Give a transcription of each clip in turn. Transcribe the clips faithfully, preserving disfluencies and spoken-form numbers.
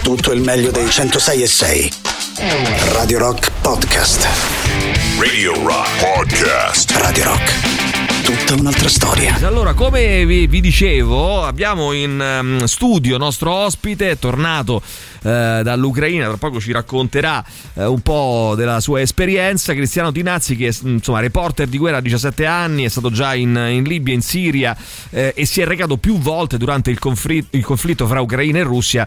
tutto il meglio dei centosei e sei. Radio Rock Podcast. Radio Rock Podcast. Radio Rock, tutta un'altra storia. Allora, come vi, vi dicevo, abbiamo in um, studio nostro ospite, è tornato eh, dall'Ucraina, tra poco ci racconterà eh, un po' della sua esperienza. Cristiano Tinazzi, che è insomma reporter di guerra a diciassette anni, è stato già in, in Libia, in Siria eh, e si è recato più volte durante il conflitto, il conflitto fra Ucraina e Russia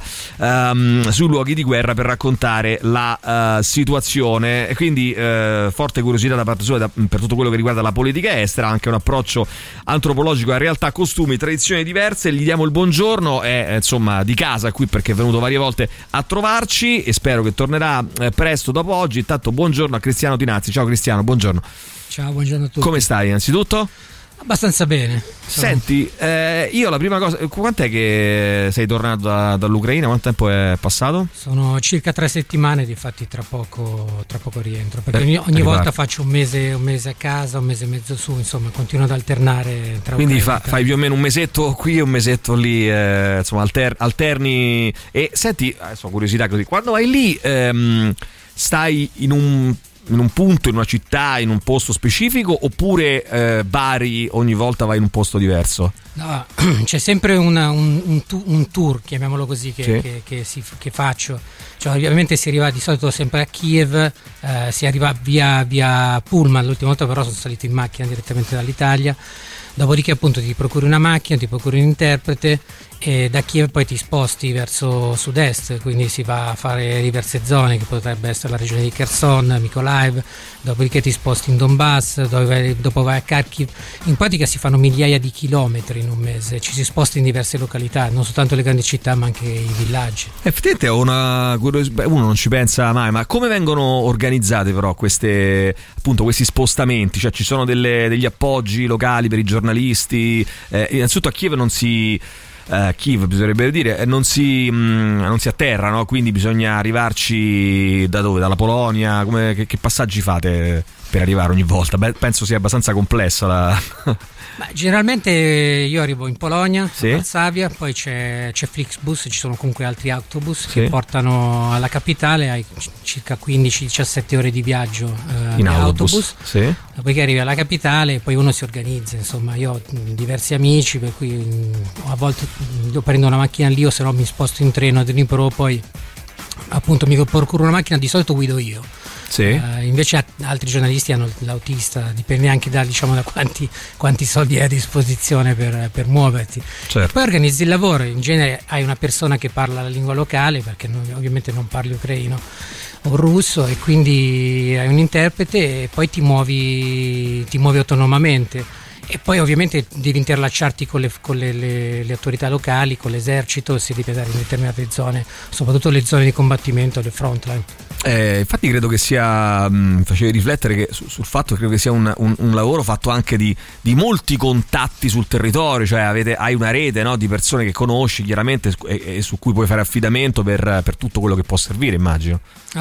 um, sui luoghi di guerra per raccontare la uh, situazione, e quindi uh, forte curiosità da parte sua da, per tutto quello che riguarda la politica estera, anche un approccio antropologico a realtà, costumi, tradizioni diverse. Gli diamo il buongiorno, è insomma di casa qui perché è venuto varie volte a trovarci e spero che tornerà eh, presto dopo oggi. Intanto buongiorno a Cristiano Tinazzi. Ciao Cristiano, buongiorno. Ciao, buongiorno a tutti. Come stai innanzitutto? Abbastanza bene. Senti, eh, io la prima cosa, quant'è che sei tornato da, dall'Ucraina? Quanto tempo è passato? Sono circa tre settimane, difatti tra poco, tra poco rientro, perché ogni, ogni volta faccio un mese, un mese a casa, un mese e mezzo su, insomma continuo ad alternare tra Quindi Ucraina, fa, fai più o meno un mesetto qui e un mesetto lì, eh, insomma alter, alterni. E senti, adesso curiosità così, quando vai lì ehm, stai in un in un punto, in una città, in un posto specifico, oppure eh, vari, ogni volta vai in un posto diverso? No, c'è sempre una, un, un, un tour, chiamiamolo così, che, sì. che, che, si, che faccio. Cioè, ovviamente si arriva di solito sempre a Kiev, eh, si arriva via, via Pullman. L'ultima volta però sono salito in macchina direttamente dall'Italia. Dopodiché appunto ti procuri una macchina, ti procuri un interprete e da Kiev poi ti sposti verso sud-est, quindi si va a fare diverse zone, che potrebbe essere la regione di Kherson, Mykolaiv, dopodiché ti sposti in Donbass, dove, dopo vai a Kharkiv. In pratica si fanno migliaia di chilometri in un mese, ci si sposta in diverse località, non soltanto le grandi città ma anche i villaggi. Effettivamente ho una curiosità, uno non ci pensa mai, ma come vengono organizzate però queste, appunto, questi spostamenti? Cioè ci sono delle, degli appoggi locali per i giornalisti? Eh, innanzitutto a Kiev non si Uh, Kiev bisognerebbe dire non si, mh, non si atterra, no? Quindi bisogna arrivarci da dove? Dalla Polonia? Come, che, che passaggi fate per arrivare ogni volta? Beh, penso sia abbastanza complessa la... Beh, generalmente io arrivo in Polonia, sì. a Varsavia, poi c'è, c'è Flixbus, ci sono comunque altri autobus sì. che portano alla capitale, hai circa quindici diciassette ore di viaggio eh, in autobus, autobus. Sì. Dopodiché arrivi alla capitale e poi uno si organizza, insomma io ho diversi amici per cui a volte io prendo una macchina lì o se no mi sposto in treno a Dnipro, poi appunto mi procuro una macchina, di solito guido io. Sì. Uh, invece altri giornalisti hanno l'autista, dipende anche da, diciamo, da quanti, quanti soldi hai a disposizione per, per muoverti. Certo. Poi organizzi il lavoro, in genere hai una persona che parla la lingua locale, perché non, ovviamente non parli ucraino o russo, e quindi hai un interprete e poi ti muovi, ti muovi autonomamente. E poi ovviamente devi interlacciarti con le, con le, le, le autorità locali, con l'esercito, se devi andare in determinate zone, soprattutto le zone di combattimento, le frontline. Eh, infatti credo che sia, mi facevi riflettere che, su, sul fatto che credo che sia un, un, un lavoro fatto anche di, di molti contatti sul territorio, cioè avete, hai una rete, no, di persone che conosci chiaramente e, e su cui puoi fare affidamento per, per tutto quello che può servire, immagino.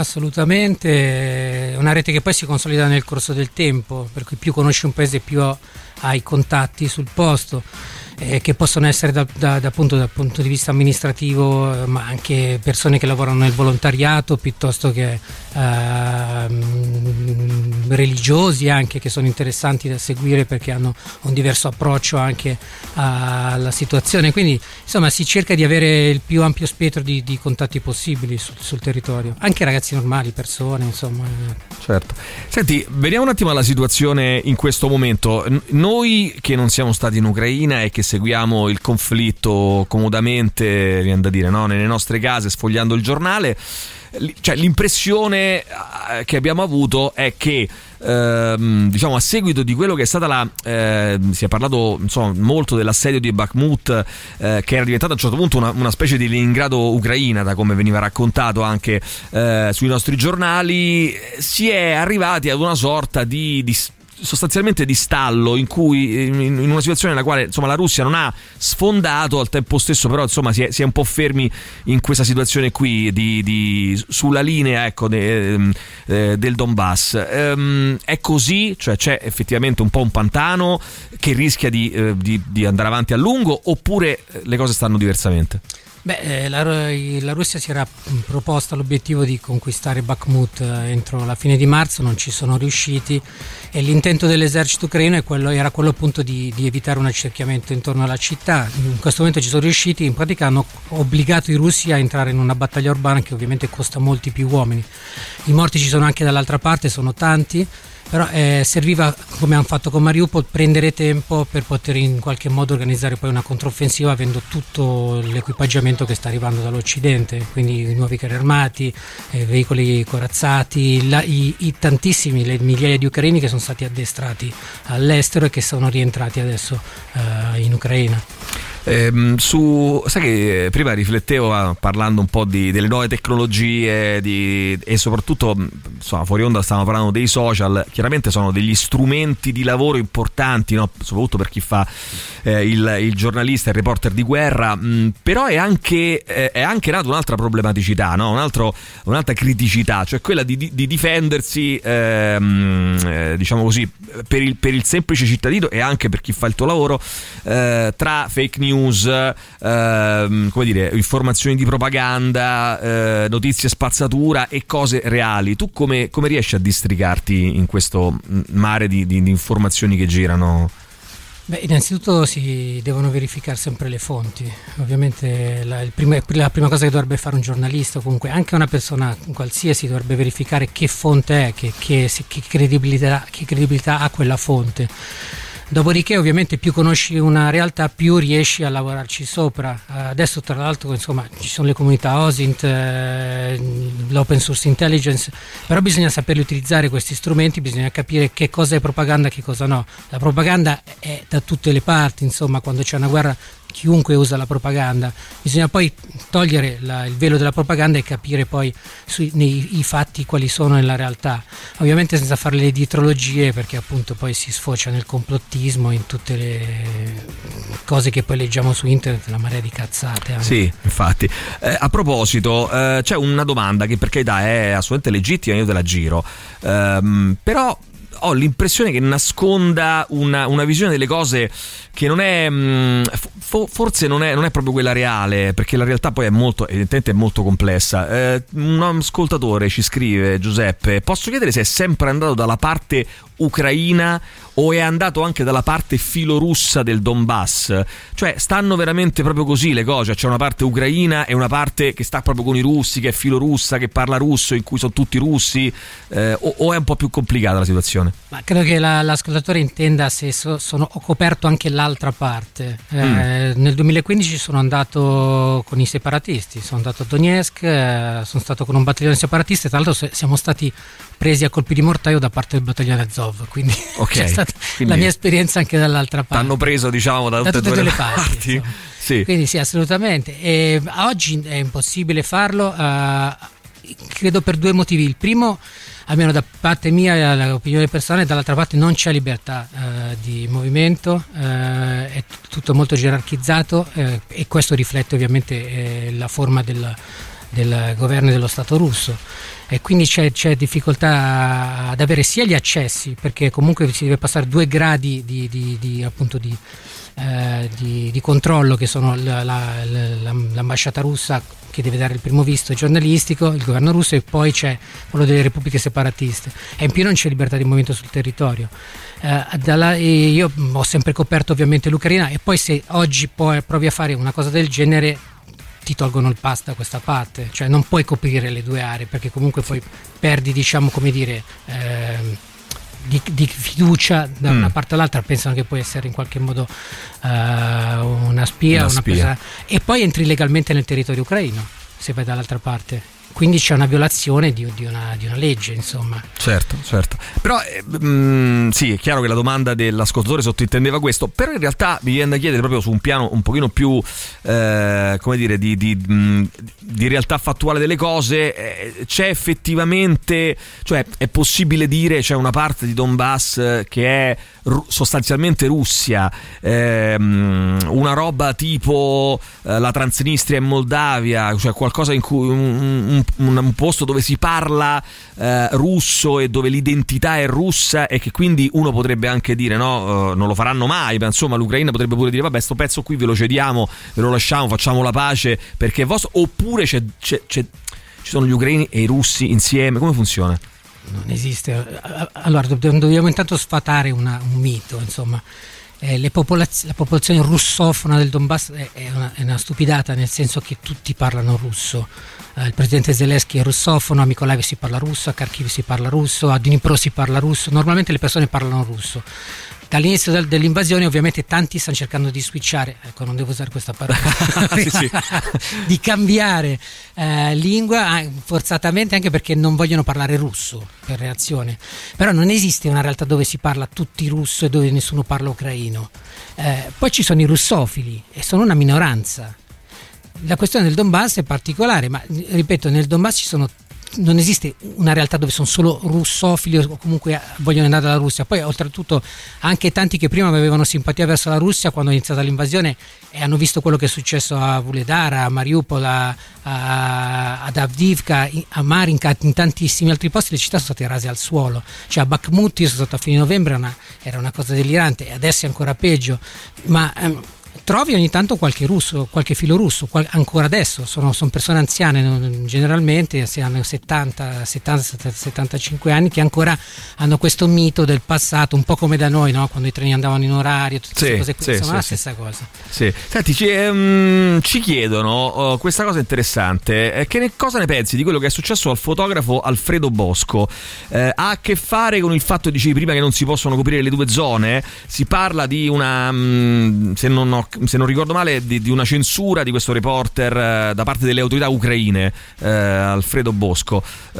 Assolutamente, una rete che poi si consolida nel corso del tempo, per cui più conosci un paese più hai contatti sul posto, eh, che possono essere da, da, da appunto, dal punto di vista amministrativo, eh, ma anche persone che lavorano nel volontariato, piuttosto che eh, religiosi anche, che sono interessanti da seguire perché hanno un diverso approccio anche alla situazione. Quindi insomma si cerca di avere il più ampio spettro di, di contatti possibili sul, sul territorio, anche ragazzi normali, persone, insomma. Certo. Senti, vediamo un attimo la situazione in questo momento. Noi che non siamo stati in Ucraina e che seguiamo il conflitto comodamente, viene da dire, no? Nelle nostre case, sfogliando il giornale, cioè l'impressione che abbiamo avuto è che ehm, diciamo a seguito di quello che è stata la eh, si è parlato insomma molto dell'assedio di Bakhmut, eh, che era diventata a un certo punto una, una specie di Leningrado ucraina, da come veniva raccontato anche eh, sui nostri giornali, si è arrivati ad una sorta di, di sostanzialmente di stallo in cui in una situazione nella quale insomma la Russia non ha sfondato, al tempo stesso però insomma si è, si è un po' fermi in questa situazione qui di, di sulla linea, ecco, de, eh, del Donbass. Ehm, è così? Cioè c'è effettivamente un po' un pantano che rischia di, eh, di, di andare avanti a lungo, oppure le cose stanno diversamente? Beh, eh, la, la Russia si era proposta l'obiettivo di conquistare Bakhmut eh, entro la fine di marzo, non ci sono riusciti, e l'intento dell'esercito ucraino è quello, era quello appunto di, di evitare un accerchiamento intorno alla città. In questo momento ci sono riusciti, in pratica hanno obbligato i russi a entrare in una battaglia urbana che ovviamente costa molti più uomini. I morti ci sono anche dall'altra parte, sono tanti, però eh, serviva, come hanno fatto con Mariupol, prendere tempo per poter in qualche modo organizzare poi una controffensiva avendo tutto l'equipaggiamento che sta arrivando dall'Occidente, quindi i nuovi carri armati, eh, veicoli corazzati, la, i, i tantissimi, le migliaia di ucraini che sono stati addestrati all'estero e che sono rientrati adesso eh, in Ucraina. Eh, su, sai che prima riflettevo parlando un po' di, delle nuove tecnologie di, e soprattutto insomma, fuori onda stavamo parlando dei social. Chiaramente sono degli strumenti di lavoro importanti, no? Soprattutto per chi fa eh, il, il giornalista, il reporter di guerra, mh, però è anche, eh, è anche nata un'altra problematicità, no? Un altro, un'altra criticità, cioè quella di, di, di difendersi ehm, eh, diciamo così per il, per il semplice cittadino e anche per chi fa il tuo lavoro eh, tra fake news, news, eh, come dire, informazioni di propaganda, eh, notizie spazzatura e cose reali. Tu come, come riesci a districarti in questo mare di, di, di informazioni che girano? Beh, innanzitutto si devono verificare sempre le fonti. Ovviamente la, il prima, la prima cosa che dovrebbe fare un giornalista, o comunque anche una persona qualsiasi, dovrebbe verificare che fonte è, che, che, che, credibilità, che credibilità ha quella fonte. Dopodiché ovviamente più conosci una realtà più riesci a lavorarci sopra. Adesso tra l'altro insomma ci sono le comunità O S I N T, eh, l'open source intelligence, però bisogna saperli utilizzare questi strumenti, bisogna capire che cosa è propaganda e che cosa no. La propaganda è da tutte le parti, insomma quando c'è una guerra chiunque usa la propaganda, bisogna poi togliere la, il velo della propaganda e capire poi sui, nei, i fatti quali sono nella realtà, ovviamente senza fare le dietrologie, perché appunto poi si sfocia nel complottismo, in tutte le cose che poi leggiamo su internet, la marea di cazzate anche. Sì, infatti. Eh, a proposito, eh, c'è una domanda che per carità è assolutamente legittima, io te la giro, ehm, però ho l'impressione che nasconda una, una visione delle cose che non è fo, forse non è, non è proprio quella reale, perché la realtà poi è molto, evidentemente è molto complessa. Eh, un ascoltatore ci scrive: Giuseppe, posso chiedere se è sempre andato dalla parte ucraina o è andato anche dalla parte filorussa del Donbass? Cioè stanno veramente proprio così le cose? C'è una parte ucraina e una parte che sta proprio con i russi, che è filorussa, che parla russo, in cui sono tutti russi, eh, o, o è un po' più complicata la situazione? Ma credo che la, l'ascoltatore intenda se so, sono, ho coperto anche l'altra parte. Eh, mm. Nel duemilaquindici sono andato con i separatisti, sono andato a Donetsk, eh, sono stato con un battaglione separatista e tra l'altro siamo stati presi a colpi di mortaio da parte del battaglione Azov, quindi okay. C'è stata quindi la mia esperienza anche dall'altra parte. T'hanno preso diciamo da, da tutte, tutte le parti, parti. Sì. Quindi sì, assolutamente. E oggi è impossibile farlo, uh, credo per due motivi. Il primo, almeno da parte mia, l'opinione personale, dall'altra parte non c'è libertà uh, di movimento, uh, è t- tutto molto gerarchizzato, uh, e questo riflette ovviamente eh, la forma del, del governo dello Stato russo, e quindi c'è, c'è difficoltà ad avere sia gli accessi, perché comunque si deve passare due gradi di, di, di appunto di, eh, di, di controllo, che sono la, la, la, l'ambasciata russa che deve dare il primo visto giornalistico, il governo russo, e poi c'è quello delle repubbliche separatiste, e in più non c'è libertà di movimento sul territorio. Eh, dalla, io ho sempre coperto ovviamente l'Ucraina, e poi se oggi poi provi a fare una cosa del genere ti tolgono il pass da questa parte, cioè non puoi coprire le due aree, perché comunque poi perdi, diciamo, come dire, eh, di, di fiducia da mm. una parte all'altra, pensano che puoi essere in qualche modo uh, una spia, una una spia. Persona, e poi entri legalmente nel territorio ucraino se vai dall'altra parte. Quindi c'è una violazione di, di, una, di una legge, insomma. Certo, certo. Però eh, mh, sì, è chiaro che la domanda dell'ascoltatore sottintendeva questo, però in realtà mi viene da chiedere proprio su un piano un pochino più, eh, come dire, di, di, mh, di realtà fattuale delle cose. Eh, c'è effettivamente, cioè è possibile dire c'è una parte di Donbass eh, che è ru- sostanzialmente Russia, eh, mh, una roba tipo eh, la Transnistria in Moldavia, cioè qualcosa in cui un, un un, un posto dove si parla eh, russo e dove l'identità è russa, e che quindi uno potrebbe anche dire no, uh, non lo faranno mai, ma insomma l'Ucraina potrebbe pure dire vabbè, sto pezzo qui ve lo cediamo, ve lo lasciamo, facciamo la pace perché è vostro, oppure c'è, c'è, c'è, ci sono gli ucraini e i russi insieme, come funziona? Non esiste. Allora dobbiamo intanto sfatare una, un mito, insomma. Eh, le popolaz- la popolazione russofona del Donbass è, è, una, è una stupidata, nel senso che tutti parlano russo. Eh, il presidente Zelensky è russofono, a Mykolaiv si parla russo, a Kharkiv si parla russo, a Dnipro si parla russo, normalmente le persone parlano russo. Dall'inizio del, dell'invasione ovviamente tanti stanno cercando di switchare, ecco, non devo usare questa parola, sì, sì. di cambiare eh, lingua forzatamente, anche perché non vogliono parlare russo per reazione. Però non esiste una realtà dove si parla tutti russo e dove nessuno parla ucraino. Eh, poi ci sono i russofili e sono una minoranza. La questione del Donbass è particolare, ma ripeto, nel Donbass ci sono non esiste una realtà dove sono solo russofili o comunque vogliono andare dalla Russia. Poi oltretutto anche tanti che prima avevano simpatia verso la Russia, quando è iniziata l'invasione e hanno visto quello che è successo a Vuhledar, a Mariupol, a, a, ad Avdiivka, a Marinka, in tantissimi altri posti le città sono state rase al suolo. Cioè a Bakhmut io sono stato a fine novembre, una, era una cosa delirante, e adesso è ancora peggio, ma ehm, trovi ogni tanto qualche russo, qualche filo russo, qual- ancora adesso, sono, sono persone anziane non, generalmente, se hanno settanta, settanta, settantacinque anni, che ancora hanno questo mito del passato, un po' come da noi, no? Quando i treni andavano in orario, tutte queste sì, cose qui, sì, insomma sì, la stessa sì. cosa. Sì. Senti, ci, um, ci chiedono uh, questa cosa interessante, eh, che ne, cosa ne pensi di quello che è successo al fotografo Alfredo Bosco? Eh, ha a che fare con il fatto, dicevi prima, che non si possono coprire le due zone? Si parla di una, um, se non ho se non ricordo male, di, di una censura di questo reporter eh, da parte delle autorità ucraine, eh, Alfredo Bosco.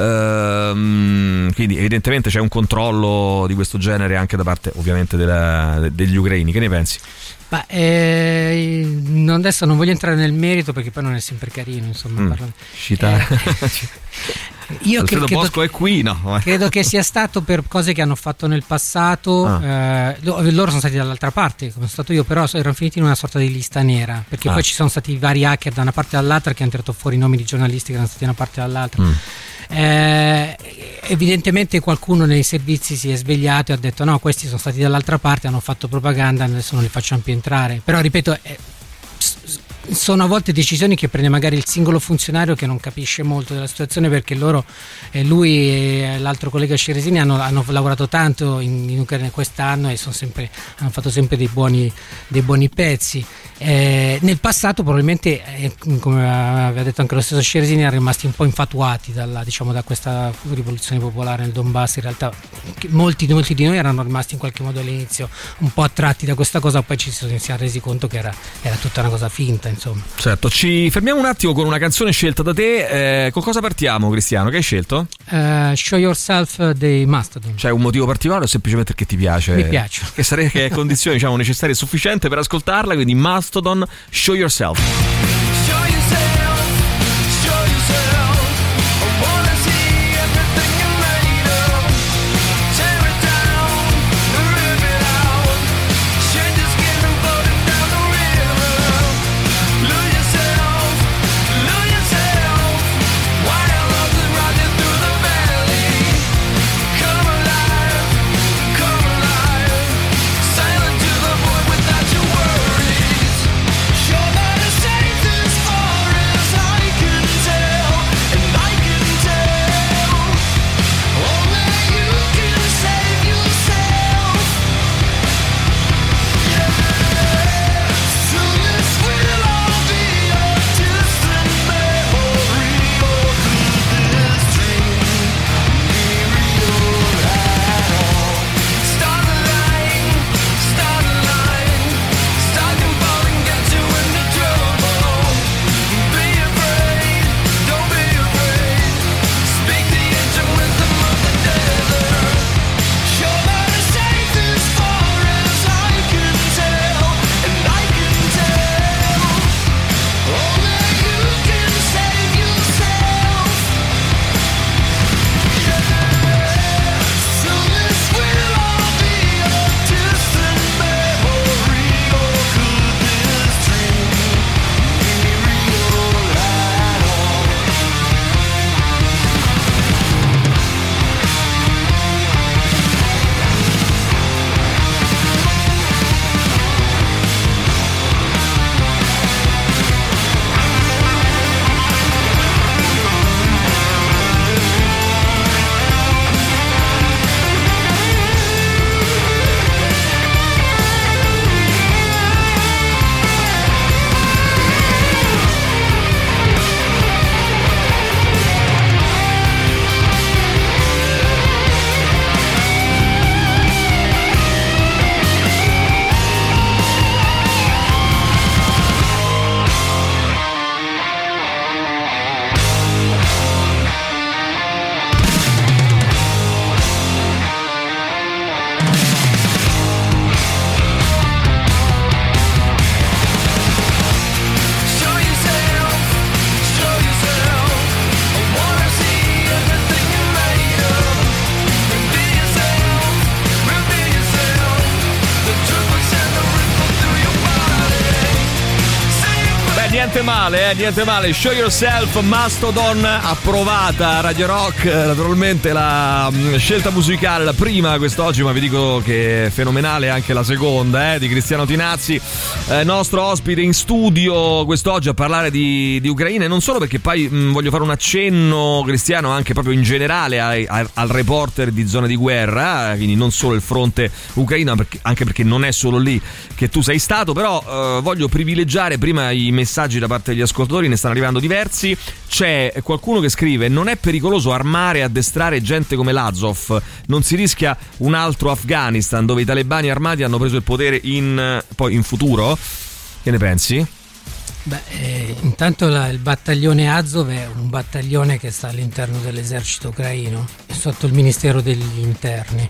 Ehm, quindi evidentemente c'è un controllo di questo genere anche da parte ovviamente della, de, degli ucraini. Che ne pensi? Ma eh, non, adesso non voglio entrare nel merito perché poi non è sempre carino, insomma, mm, parlare. Citare. Eh, Io Alfredo credo, Bosco è qui, no? Credo che sia stato per cose che hanno fatto nel passato. Ah. Eh, loro sono stati dall'altra parte, come sono stato io, però erano finiti in una sorta di lista nera, perché ah. poi ci sono stati vari hacker da una parte e dall'altra che hanno tirato fuori i nomi di giornalisti che erano stati da una parte e dall'altra. Mm. Eh, evidentemente qualcuno nei servizi si è svegliato e ha detto no, questi sono stati dall'altra parte, hanno fatto propaganda, adesso non li facciamo più entrare. Però ripeto, eh, sono a volte decisioni che prende magari il singolo funzionario che non capisce molto della situazione, perché loro, eh, lui e l'altro collega Ceresini hanno, hanno lavorato tanto in, in Ucraina quest'anno e sono sempre, hanno fatto sempre dei buoni, dei buoni pezzi. Eh, nel passato probabilmente, eh, come aveva detto anche lo stesso Ceresini, erano rimasti un po' infatuati dalla, diciamo, da questa rivoluzione popolare nel Donbass. In realtà molti, molti di noi erano rimasti in qualche modo all'inizio un po' attratti da questa cosa, poi ci si sono resi conto che era, era tutta una cosa finta, insomma. Certo, ci fermiamo un attimo con una canzone scelta da te. Eh, con cosa partiamo, Cristiano? Che hai scelto? Uh, Show Yourself dei Mastodon. C'è un motivo particolare o semplicemente perché ti piace? Mi piace. Che sarebbe che è condizione, diciamo, necessaria e sufficiente per ascoltarla, quindi Mastodon, Show Yourself. Silent to the void without your worries. Sure that it's safe. niente male, eh, niente male. Show Yourself, Mastodon, approvata Radio Rock. Naturalmente la mh, scelta musicale, la prima quest'oggi, ma vi dico che è fenomenale anche la seconda, eh, di Cristiano Tinazzi, eh, nostro ospite in studio quest'oggi a parlare di, di Ucraina, e non solo, perché poi mh, voglio fare un accenno, Cristiano, anche proprio in generale ai, ai, al reporter di zone di guerra, eh, quindi non solo il fronte ucraino, perché, anche perché non è solo lì che tu sei stato, però eh, voglio privilegiare prima i messaggi da parte degli ascoltatori, ne stanno arrivando diversi. C'è qualcuno che scrive: non è pericoloso armare e addestrare gente come l'Azov? Non si rischia un altro Afghanistan dove i talebani armati hanno preso il potere in, poi in futuro? Che ne pensi? Beh, eh, intanto la, il battaglione Azov è un battaglione che sta all'interno dell'esercito ucraino, sotto il Ministero degli Interni,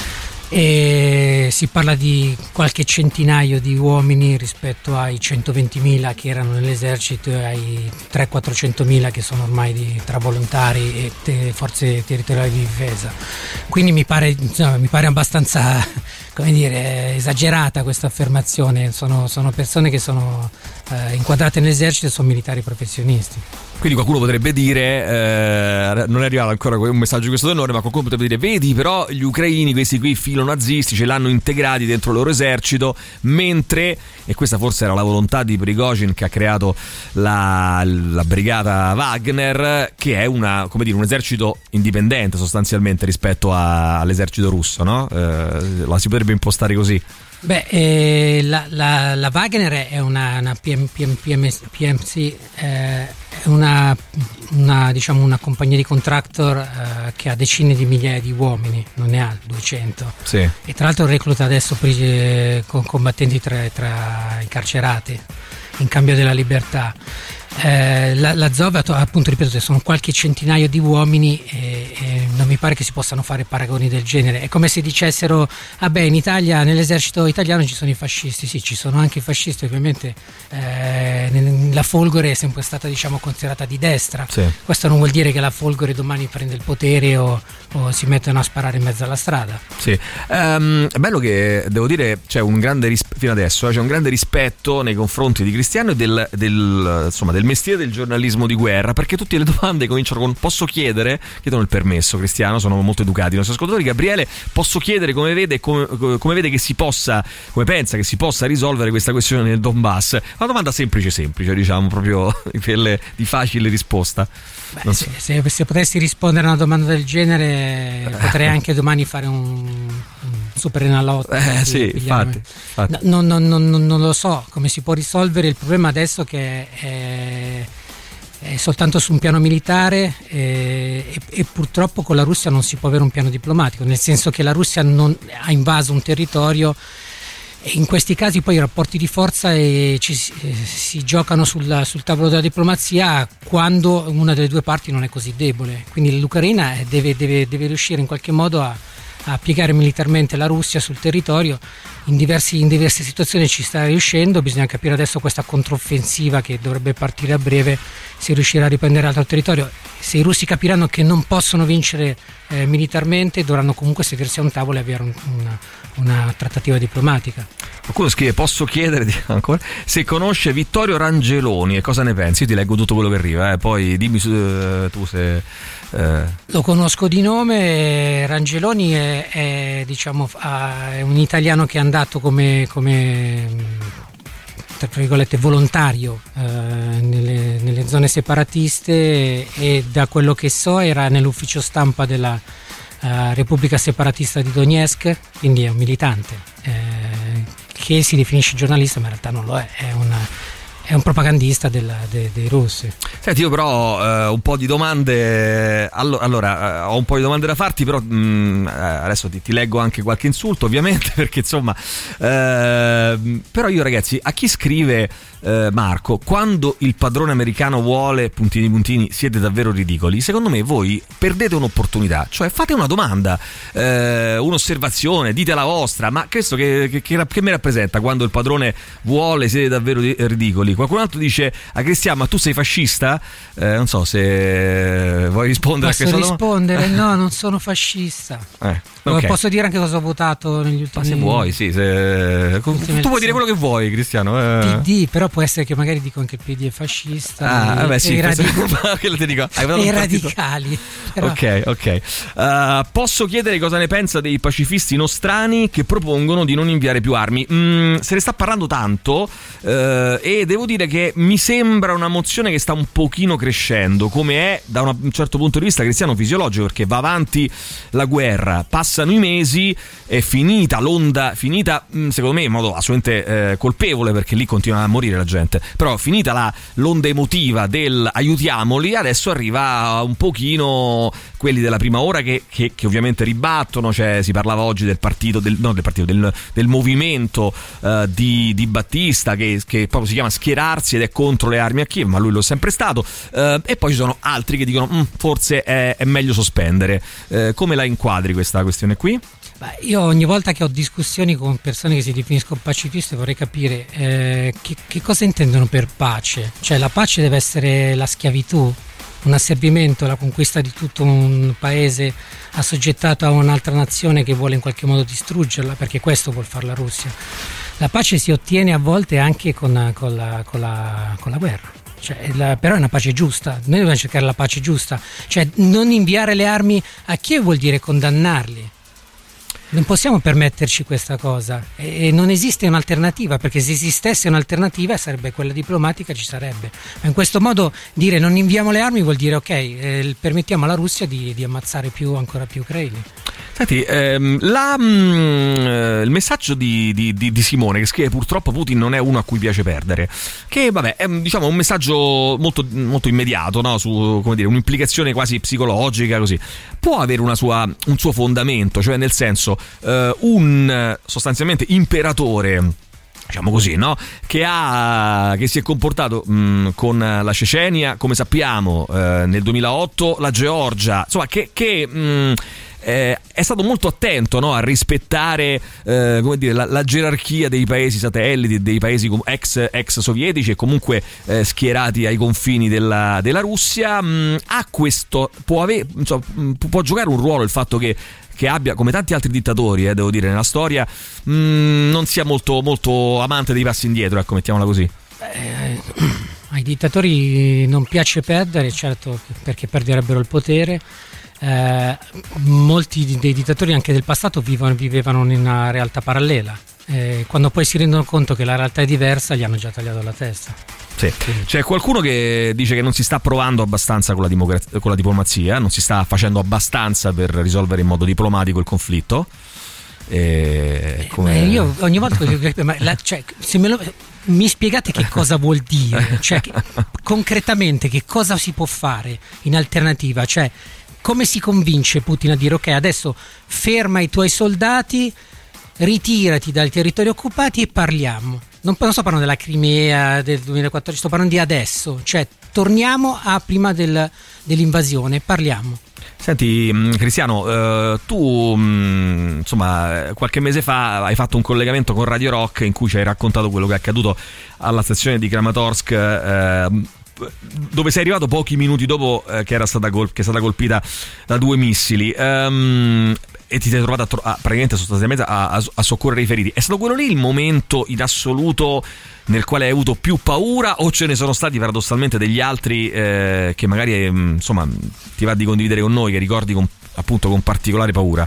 e si parla di qualche centinaio di uomini rispetto ai centoventimila che erano nell'esercito e ai trecento-quattrocentomila che sono ormai di, tra volontari e te, forze territoriali di difesa. Quindi mi pare, insomma, mi pare abbastanza, come dire, esagerata questa affermazione. Sono, sono persone che sono eh, inquadrate nell'esercito e sono militari professionisti. Quindi qualcuno potrebbe dire, eh, non è arrivato ancora un messaggio di questo tenore, ma qualcuno potrebbe dire: vedi, però gli ucraini, questi qui filonazisti, ce l'hanno integrati dentro il loro esercito, mentre, e questa forse era la volontà di Prigozhin che ha creato la, la brigata Wagner, che è una, come dire, un esercito indipendente sostanzialmente rispetto a, all'esercito russo, no? Eh, la si potrebbe impostare così. Beh, eh, la, la, la Wagner è una, una P M, P M, P M, P M C, eh, è una, una, diciamo una compagnia di contractor eh, che ha decine di migliaia di uomini, non ne ha duecento. Sì. E tra l'altro recluta adesso eh, combattenti tra, tra i carcerati in cambio della libertà. Eh, la, la Azov, appunto, ripeto, sono qualche centinaio di uomini e, e non mi pare che si possano fare paragoni del genere. È come se dicessero: ah beh, in Italia, nell'esercito italiano ci sono i fascisti. Sì, ci sono anche i fascisti, ovviamente. Eh, la Folgore è sempre stata, diciamo, considerata di destra. Sì. Questo non vuol dire che la Folgore domani prende il potere o, o si mettono a sparare in mezzo alla strada. Sì, um, è bello che, devo dire, c'è un grande rispetto fino adesso, eh, c'è un grande rispetto nei confronti di Cristiano e del, del insomma del mestiere del giornalismo di guerra, perché tutte le domande cominciano con: posso chiedere? Chiedono il permesso. Cristiano, sono molto educati i nostri ascoltatori. Gabriele: posso chiedere come vede, come, come vede che si possa, come pensa che si possa risolvere questa questione nel Donbass? Una domanda semplice semplice, diciamo, proprio di facile risposta. Beh, so. se, se, se potessi rispondere a una domanda del genere potrei anche domani fare un, un super enalotto. Eh sì, infatti, infatti. No, no, no, no, non lo so come si può risolvere il problema adesso, che è, è soltanto su un piano militare, e, e, e purtroppo con la Russia non si può avere un piano diplomatico, nel senso che la Russia non, ha invaso un territorio. E in questi casi poi i rapporti di forza eh, ci, eh, si giocano sul, sul tavolo della diplomazia quando una delle due parti non è così debole. Quindi l'Ucraina deve, deve, deve riuscire in qualche modo a, a piegare militarmente la Russia sul territorio. In, diversi, in diverse situazioni ci sta riuscendo, bisogna capire adesso questa controffensiva che dovrebbe partire a breve, se riuscirà a riprendere altro territorio. Se i russi capiranno che non possono vincere eh, militarmente, dovranno comunque sedersi a un tavolo e avere un, una, una trattativa diplomatica. Qualcuno scrive: posso chiedere ancora se conosce Vittorio Rangeloni e cosa ne pensi? Io ti leggo tutto quello che arriva, eh. Poi dimmi uh, tu se uh... lo conosco di nome. Rangeloni è, è, diciamo, è un italiano che è andato come, come tra virgolette volontario eh, nelle, nelle zone separatiste, e, e da quello che so era nell'ufficio stampa della uh, Repubblica Separatista di Donetsk, quindi è un militante eh, che si definisce giornalista, ma in realtà non lo è, è una è un propagandista della, de, dei russi. Senti, io però eh, un po' di domande, allo, allora eh, ho un po' di domande da farti, però mh, adesso ti, ti leggo anche qualche insulto, ovviamente, perché insomma eh, però io, ragazzi, a chi scrive eh, Marco: quando il padrone americano vuole puntini puntini siete davvero ridicoli, secondo me voi perdete un'opportunità, cioè fate una domanda, eh, un'osservazione, dite la vostra, ma questo che, che, che, che mi rappresenta quando il padrone vuole siete davvero ridicoli? Qualcun altro dice a Cristiano: ma tu sei fascista? Eh, non so se vuoi rispondere. Posso a questa rispondere? No, non sono fascista. Eh, okay. Posso dire anche cosa ho votato negli ultimi... Ma se vuoi, sì. Se... Tu puoi dire quello che vuoi, Cristiano. Eh. P D, però può essere che magari dicono che il P D è fascista. Ah, e, vabbè, sì, e i, radic- che ti dico, hai e i radicali. Però... Ok, ok. Uh, posso chiedere cosa ne pensa dei pacifisti nostrani che propongono di non inviare più armi? Mm, se ne sta parlando tanto uh, e devo dire che mi sembra una mozione che sta un pochino crescendo, come è da un certo punto di vista cristiano fisiologico, perché va avanti la guerra, passano i mesi, è finita l'onda, finita secondo me in modo assolutamente eh, colpevole, perché lì continua a morire la gente, però finita la, l'onda emotiva del aiutiamoli, adesso arriva un pochino quelli della prima ora che, che, che ovviamente ribattono, cioè si parlava oggi del partito, del, no del partito, del, del movimento uh, di, di Battista che, che proprio si chiama schierarsi ed è contro le armi a Kiev, ma lui lo è sempre stato, uh, e poi ci sono altri che dicono mm, forse è, è meglio sospendere. Uh, come la inquadri questa questione qui? Beh, io ogni volta che ho discussioni con persone che si definiscono pacifiste vorrei capire eh, che, che cosa intendono per pace. Cioè la pace deve essere la schiavitù, un asservimento, la conquista di tutto un paese assoggettato a un'altra nazione che vuole in qualche modo distruggerla, perché questo vuol fare la Russia. La pace si ottiene a volte anche con, con, la, con, la, con la guerra. Cioè, la, però è una pace giusta, noi dobbiamo cercare la pace giusta, cioè non inviare le armi a Kiev vuol dire condannarli. Non possiamo permetterci questa cosa e non esiste un'alternativa, perché se esistesse un'alternativa sarebbe quella diplomatica, ci sarebbe, ma in questo modo dire non inviamo le armi vuol dire ok, eh, permettiamo alla Russia di, di ammazzare più, ancora più ucraini. Senti, ehm, la, mh, il messaggio di, di, di, di Simone che scrive purtroppo Putin non è uno a cui piace perdere, che vabbè è diciamo un messaggio molto, molto immediato, no? Su, come dire, un'implicazione quasi psicologica, così può avere una sua, un suo fondamento, cioè nel senso eh, un sostanzialmente imperatore, diciamo così, no? Che ha che si è comportato mh, con la Cecenia, come sappiamo, eh, nel duemilaotto, la Georgia, insomma, che, che mh, eh, è stato molto attento, no? A rispettare eh, come dire, la, la gerarchia dei paesi satelliti, dei paesi ex, ex sovietici e comunque eh, schierati ai confini della, della Russia. Mh, ha questo può, avere, insomma, può giocare un ruolo il fatto che che abbia, come tanti altri dittatori, eh, devo dire, nella storia, mh, non sia molto, molto amante dei passi indietro, ecco, mettiamola così. Eh, ai dittatori non piace perdere, certo, perché perderebbero il potere. Eh, molti dei dittatori anche del passato vivevano, vivevano in una realtà parallela. Eh, quando poi si rendono conto che la realtà è diversa, gli hanno già tagliato la testa. Sì. C'è qualcuno che dice che non si sta provando abbastanza con la, dimocra- con la diplomazia, non si sta facendo abbastanza per risolvere in modo diplomatico il conflitto. E come... eh, io ogni volta ma la, cioè, se me lo, mi spiegate che cosa vuol dire, cioè, che, concretamente che cosa si può fare in alternativa, cioè come si convince Putin a dire ok, adesso ferma i tuoi soldati, ritirati dai territori occupati e parliamo. Non, non sto parlando della Crimea del duemilaquattordici, sto parlando di adesso, cioè torniamo a prima del, dell'invasione, parliamo. Senti Cristiano, eh, tu mh, insomma qualche mese fa hai fatto un collegamento con Radio Rock in cui ci hai raccontato quello che è accaduto alla stazione di Kramatorsk, eh, dove sei arrivato pochi minuti dopo eh, che era stata col- che è stata colpita da due missili. Um, e ti sei trovato a, tro- a, praticamente sostanzialmente a, a, a soccorrere i feriti. È stato quello lì il momento in assoluto nel quale hai avuto più paura, o ce ne sono stati paradossalmente degli altri eh, che magari eh, insomma ti va di condividere con noi, che ricordi con, appunto con particolare paura?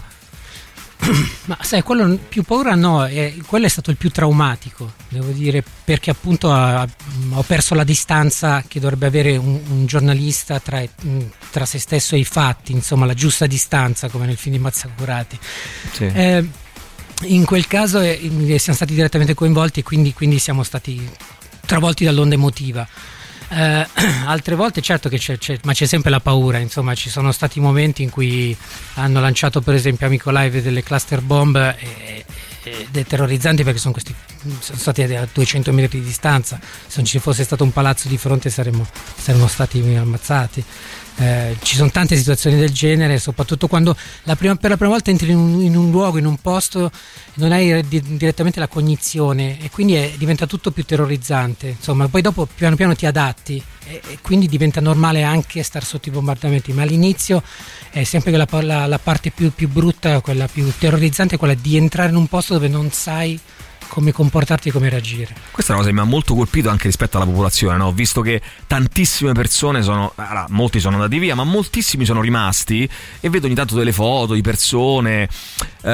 Ma sai, quello più paura no, è, quello è stato il più traumatico, devo dire, perché appunto ha, ho perso la distanza che dovrebbe avere un, un giornalista tra, tra se stesso e i fatti, insomma la giusta distanza, come nel film di Mazzacurati. Sì. Eh, in quel caso eh, siamo stati direttamente coinvolti e quindi, quindi siamo stati travolti dall'onda emotiva. Uh, altre volte certo che c'è, c'è, ma c'è sempre la paura, insomma ci sono stati momenti in cui hanno lanciato per esempio a Mykolaiv delle cluster bomb e, ed è terrorizzante perché sono, questi, sono stati a duecento metri di distanza, se non ci fosse stato un palazzo di fronte saremmo, saremmo stati ammazzati. Eh, ci sono tante situazioni del genere, soprattutto quando la prima, per la prima volta entri in un, in un luogo, in un posto, non hai di, direttamente la cognizione e quindi è, diventa tutto più terrorizzante, insomma poi dopo piano piano ti adatti e, e quindi diventa normale anche star sotto i bombardamenti, ma all'inizio è sempre che la, la, la parte più, più brutta, quella più terrorizzante, è quella di entrare in un posto dove non sai come comportarti e come reagire. Questa è una cosa che mi ha molto colpito anche rispetto alla popolazione, no? Ho visto che tantissime persone sono, allora, molti sono andati via, ma moltissimi sono rimasti, e vedo ogni tanto delle foto di persone eh,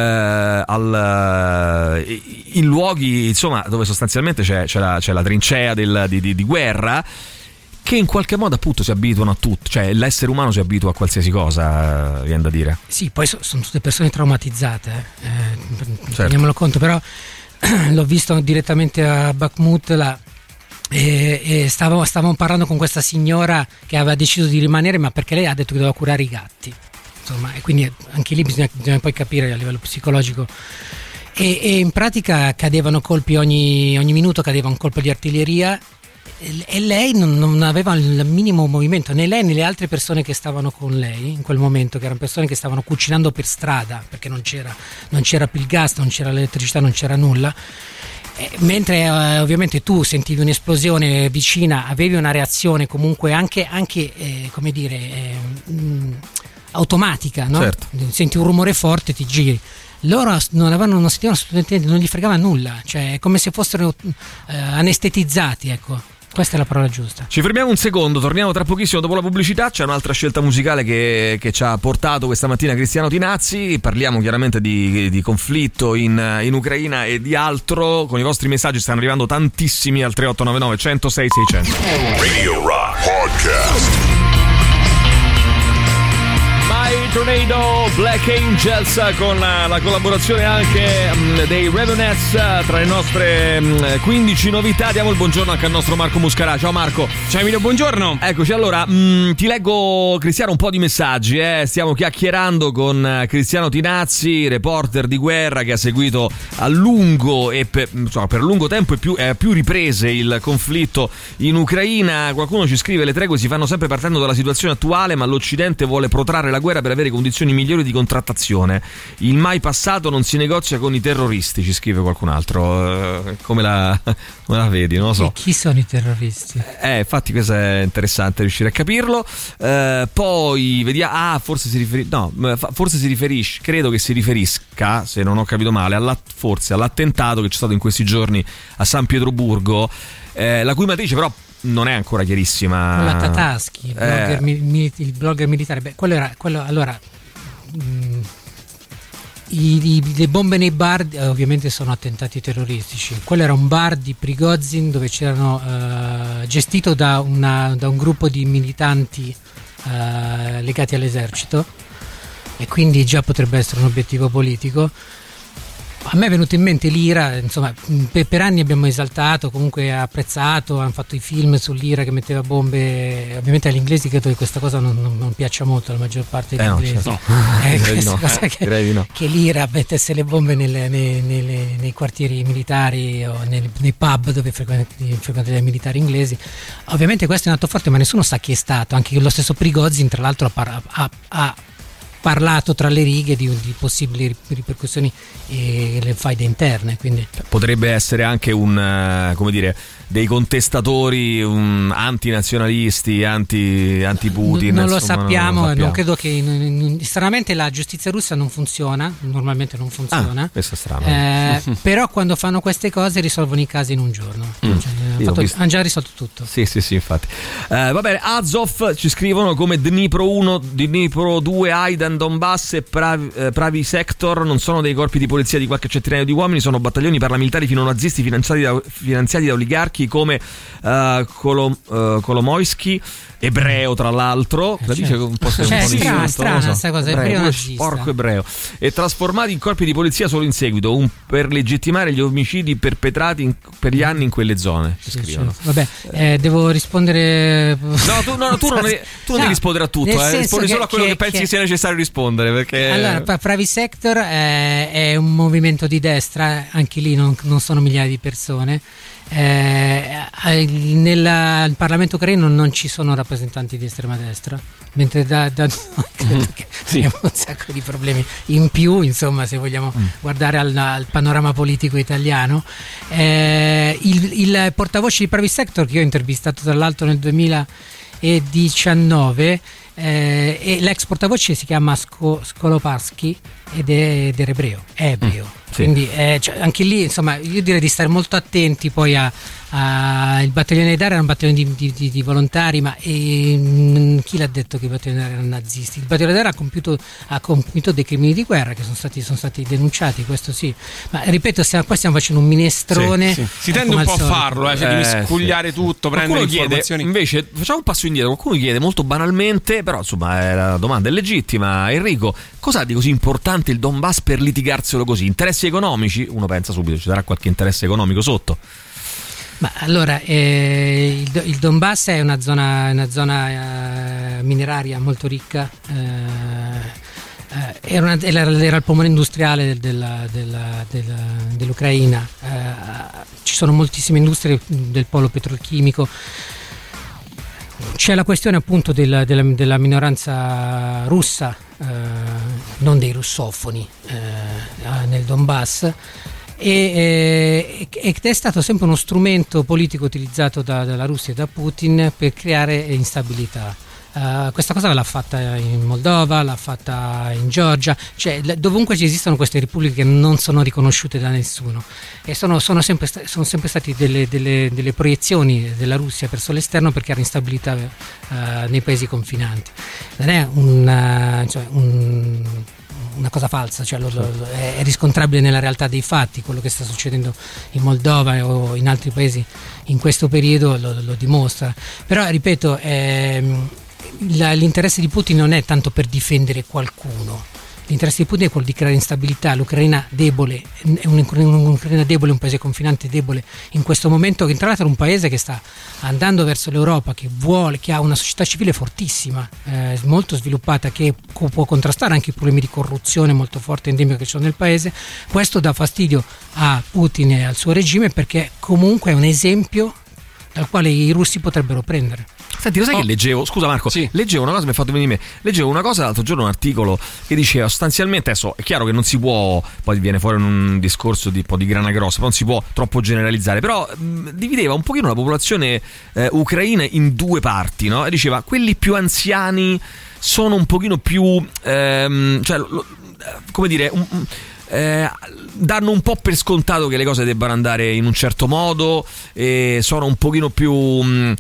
al, in luoghi, insomma, dove sostanzialmente c'è, c'è, la, c'è la trincea del, di, di, di guerra, che in qualche modo appunto si abituano a tutto, cioè l'essere umano si abitua a qualsiasi cosa, viene da dire. Sì, poi so, sono tutte persone traumatizzate, eh, certo. Teniamolo conto, però l'ho visto direttamente a Bakhmut là, e, e stavo, stavamo parlando con questa signora che aveva deciso di rimanere, ma perché lei ha detto che doveva curare i gatti, insomma, e quindi anche lì bisogna, bisogna poi capire a livello psicologico. E, e in pratica cadevano colpi ogni, ogni minuto, cadeva un colpo di artiglieria, e lei non, non aveva il minimo movimento, né lei né le altre persone che stavano con lei in quel momento, che erano persone che stavano cucinando per strada perché non c'era, non c'era più il gas, non c'era l'elettricità, non c'era nulla, eh, mentre eh, ovviamente tu sentivi un'esplosione vicina, avevi una reazione comunque anche, anche eh, come dire eh, mh, automatica, no? Certo. Senti un rumore forte, ti giri. Loro non avevano, non sentivano assolutamente, non gli fregava nulla, cioè è come se fossero eh, anestetizzati, ecco. Questa è la parola giusta. Ci fermiamo un secondo, torniamo tra pochissimo dopo la pubblicità. C'è un'altra scelta musicale che, che ci ha portato questa mattina Cristiano Tinazzi. Parliamo chiaramente di, di conflitto in, in Ucraina e di altro. Con i vostri messaggi stanno arrivando tantissimi al tre otto nove nove, uno zero sei, sei zero zero. Radio Rock Podcast. Tornado, Black Angels, con la, la collaborazione anche um, dei Ravenettes tra le nostre um, quindici novità. Diamo il buongiorno anche al nostro Marco Muscarà. Ciao Marco. Ciao Emilio, buongiorno. Eccoci, allora mh, ti leggo, Cristiano, un po' di messaggi, eh. Stiamo chiacchierando con Cristiano Tinazzi, reporter di guerra che ha seguito a lungo e per, insomma, per lungo tempo e più, eh, più riprese il conflitto in Ucraina. Qualcuno ci scrive: le tregue si fanno sempre partendo dalla situazione attuale, ma l'Occidente vuole protrarre la guerra per avere condizioni migliori di contrattazione. Il mai passato non si negozia con i terroristi, ci scrive qualcun altro. Uh, come, la, come la vedi? Non lo so. E chi sono i terroristi? Eh, infatti questo è interessante riuscire a capirlo. Uh, poi vediamo. Ah, forse si riferisce. No, forse si riferisce. Credo che si riferisca, se non ho capito male, alla, forse all'attentato che c'è stato in questi giorni a San Pietroburgo, eh, la cui matrice però non è ancora chiarissima. La Tataschi, il blogger, eh. mi, il blogger militare. Beh, quello era quello, allora mh, i, i, le bombe nei bar eh, ovviamente sono attentati terroristici. Quello era un bar di Prigozhin dove c'erano eh, gestito da, una, da un gruppo di militanti eh, legati all'esercito, e quindi già potrebbe essere un obiettivo politico. A me è venuto in mente l'Ira, insomma, per, per anni abbiamo esaltato, comunque apprezzato, hanno fatto i film sull'Ira che metteva bombe. Ovviamente agli inglesi credo che questa cosa non, non, non piaccia molto alla maggior parte degli eh no, inglesi. certo. Eh, no. questa no. cosa che, no. che l'Ira mettesse le bombe nelle, nei, nei, nei quartieri militari o nei, nei pub dove frequentano i militari inglesi. Ovviamente questo è un atto forte, ma nessuno sa chi è stato. Anche lo stesso Prigozhin, tra l'altro, ha, par- ha, ha parlato tra le righe di, di possibili ripercussioni e le faide interne, quindi potrebbe essere anche un uh, come dire dei contestatori um, antinazionalisti, anti, anti-Putin. Non, non, insomma, lo sappiamo, non lo sappiamo. Non credo che in, in, stranamente la giustizia russa non funziona, normalmente non funziona. Ah, questo è strano. Eh, però quando fanno queste cose risolvono i casi in un giorno. Mm. Cioè, hanno, fatto, hanno già risolto tutto. Sì, sì, sì, infatti. Eh, va bene, Azov ci scrivono come Dnipro uno, Dnipro due, Aidan, Donbass e Pravi, eh, Pravi Sector non sono dei corpi di polizia di qualche centinaio di uomini, sono battaglioni paramilitari fino nazisti finanziati da, finanziati da oligarchi come uh, Kolom, uh, Kolomoisky, ebreo tra l'altro, eh, la dice certo. un po' cioè, un po' strana, di strana questa cosa, ebreo, ebreo nazista, porco ebreo, e trasformati in corpi di polizia solo in seguito un, per legittimare gli omicidi perpetrati in, per gli anni in quelle zone. Sì, scrivono. Sì. Vabbè, eh, devo rispondere. No, tu, no, tu non, è, tu non no, devi rispondere a tutto, eh, rispondi solo a quello che, che pensi che sia necessario rispondere. Perché... Allora, Pravi Sector è, è un movimento di destra, anche lì non, non sono migliaia di persone. Eh, nel, nel Parlamento ucraino non ci sono rappresentanti di estrema destra, mentre da, da noi credo che sì. abbiamo un sacco di problemi in più, insomma, se vogliamo mm. guardare al, al panorama politico italiano. Eh, il, il portavoce di Pravi Sector, che io ho intervistato tra l'altro nel duemiladiciannove, eh, e l'ex portavoce si chiama Sko, Skoloparsky ed è, ed è ebreo, è ebreo. Mm. Sì. Quindi eh, cioè, anche lì insomma io direi di stare molto attenti poi a, a il battaglione Aidar era un battaglione di, di, di volontari, ma e, mh, chi l'ha detto che i battaglioni erano nazisti? Il battaglione Aidar ha compiuto, ha compiuto dei crimini di guerra che sono stati, sono stati denunciati, questo sì, ma ripeto stiamo, qua stiamo facendo un minestrone. Sì, sì. Si tende un po' a farlo, eh, cioè eh, di miscugliare sì. tutto, prendere chiede, informazioni. Invece facciamo un passo indietro, qualcuno chiede molto banalmente, però insomma la domanda è legittima, Enrico, cos'ha di così importante il Donbass per litigarselo così? Interessi economici? Uno pensa subito ci sarà qualche interesse economico sotto. Ma allora eh, il, il Donbass è una zona, una zona eh, mineraria molto ricca, eh, eh, era, una, era, era il polmone industriale della, della, della, dell'Ucraina, eh, ci sono moltissime industrie del polo petrolchimico. C'è la questione appunto della, della, della minoranza russa, eh, non dei russofoni eh, nel Donbass, e, ed è stato sempre uno strumento politico utilizzato da, dalla Russia e da Putin per creare instabilità. Uh, questa cosa l'ha fatta in Moldova, l'ha fatta in Georgia, cioè dovunque ci esistono queste repubbliche che non sono riconosciute da nessuno e sono, sono, sempre, sono sempre stati delle, delle, delle proiezioni della Russia verso l'esterno per creare instabilità uh, nei paesi confinanti. Non è una, cioè, un, una cosa falsa, cioè, lo, lo, è, è riscontrabile nella realtà dei fatti. Quello che sta succedendo in Moldova o in altri paesi in questo periodo lo, lo dimostra. Però ripeto, ehm, La, l'interesse di Putin non è tanto per difendere qualcuno, l'interesse di Putin è quello di creare instabilità. L'Ucraina debole, è un'Ucraina debole, un paese confinante debole in questo momento, che tra l'altro è un paese che sta andando verso l'Europa, che vuole, che ha una società civile fortissima, eh, molto sviluppata, che può contrastare anche i problemi di corruzione molto forte endemica che ci sono nel paese. Questo dà fastidio a Putin e al suo regime perché comunque è un esempio dal quale i russi potrebbero prendere. Senti, lo sai oh. che leggevo? Scusa Marco, sì. leggevo una cosa, mi ha fatto venire in me. Leggevo una cosa l'altro giorno, un articolo che diceva sostanzialmente, adesso è chiaro che non si può, poi viene fuori un discorso di un po' di grana grossa, però non si può troppo generalizzare, però mh, divideva un pochino la popolazione eh, ucraina in due parti, no? E diceva quelli più anziani sono un pochino più ehm, cioè lo, come dire un, un Eh, danno un po' per scontato che le cose debbano andare in un certo modo e sono un pochino più mh,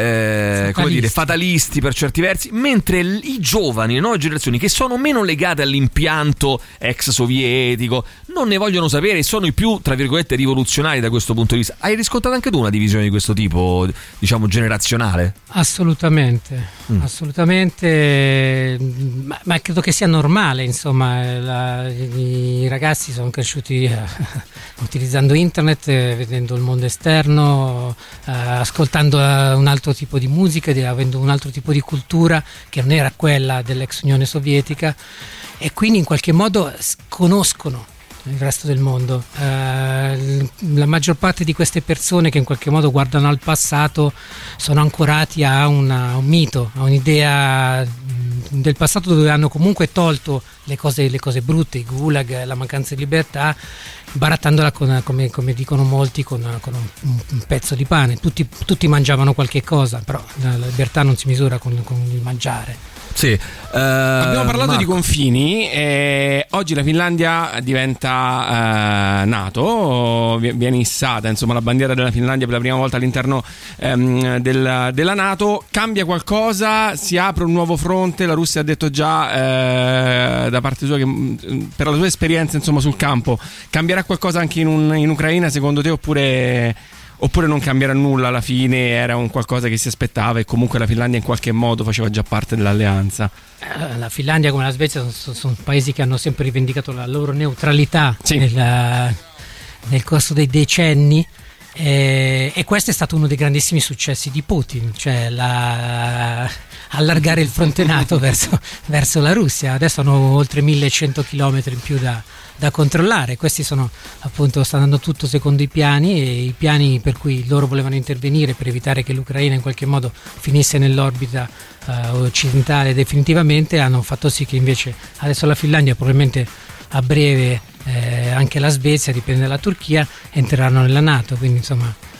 eh, come dire, fatalisti per certi versi, mentre i giovani, le nuove generazioni che sono meno legate all'impianto ex sovietico non ne vogliono sapere e sono i più, tra virgolette, rivoluzionari da questo punto di vista. Hai riscontrato anche tu una divisione di questo tipo, diciamo generazionale? Assolutamente, mm. assolutamente, ma, ma credo che sia normale, insomma, la, i ragazzi sono cresciuti eh, utilizzando internet, eh, vedendo il mondo esterno, eh, ascoltando eh, un altro tipo di musica, avendo un altro tipo di cultura che non era quella dell'ex Unione Sovietica, e quindi in qualche modo conoscono il resto del mondo. Eh, la maggior parte di queste persone che in qualche modo guardano al passato sono ancorati a, una, a un mito, a un'idea del passato dove hanno comunque tolto le cose, le cose brutte, i gulag, la mancanza di libertà, barattandola con, come, come dicono molti, con, con un, un pezzo di pane. Tutti, tutti mangiavano qualche cosa, però la libertà non si misura con, con il mangiare. Sì, uh, abbiamo parlato Marco. di confini e oggi la Finlandia diventa uh, NATO, viene issata insomma la bandiera della Finlandia per la prima volta all'interno um, del, della NATO. Cambia qualcosa? Si apre un nuovo fronte? La Russia ha detto già uh, da parte sua che per la sua esperienza insomma sul campo cambierà qualcosa anche in, un, in Ucraina secondo te, oppure oppure non cambierà nulla alla fine, era un qualcosa che si aspettava e comunque la Finlandia in qualche modo faceva già parte dell'alleanza? La Finlandia come la Svezia sono, sono paesi che hanno sempre rivendicato la loro neutralità sì. nel, nel corso dei decenni, e, e questo è stato uno dei grandissimi successi di Putin, cioè la, allargare il fronte NATO verso, verso la Russia. Adesso hanno oltre millecento chilometri in più da da controllare. Questi sono appunto, sta andando tutto secondo i piani, e i piani per cui loro volevano intervenire per evitare che l'Ucraina in qualche modo finisse nell'orbita uh, occidentale definitivamente, hanno fatto sì che invece adesso la Finlandia, probabilmente a breve eh, anche la Svezia, dipende dalla Turchia, entreranno nella NATO. Quindi insomma